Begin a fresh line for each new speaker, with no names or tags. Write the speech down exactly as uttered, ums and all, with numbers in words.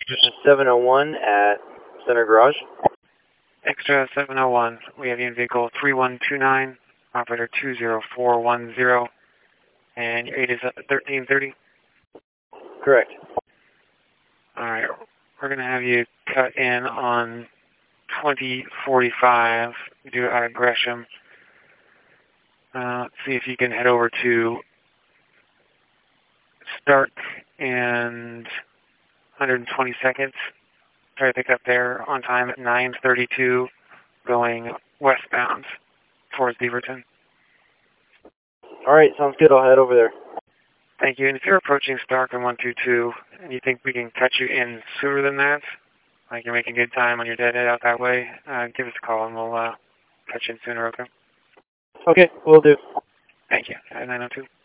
seven oh one at Center Garage.
Extra seven oh one, we have you in vehicle three one two nine, operator two zero four one zero, and your eight is thirteen thirty?
Correct.
Alright, we're going to have you cut in on twenty forty-five, do it out of Gresham. Uh, let's see if you can head over to Stark and one hundred twenty-second. Try to pick up there on time at nine thirty-two, going westbound towards Beaverton.
All right, sounds good. I'll head over there.
Thank you. And if you're approaching Stark on one two two and you think we can cut you in sooner than that, like you're making good time on your deadhead out that way, uh, give us a call and we'll uh, cut you in sooner, okay?
Okay, will do.
Thank you. nine oh two.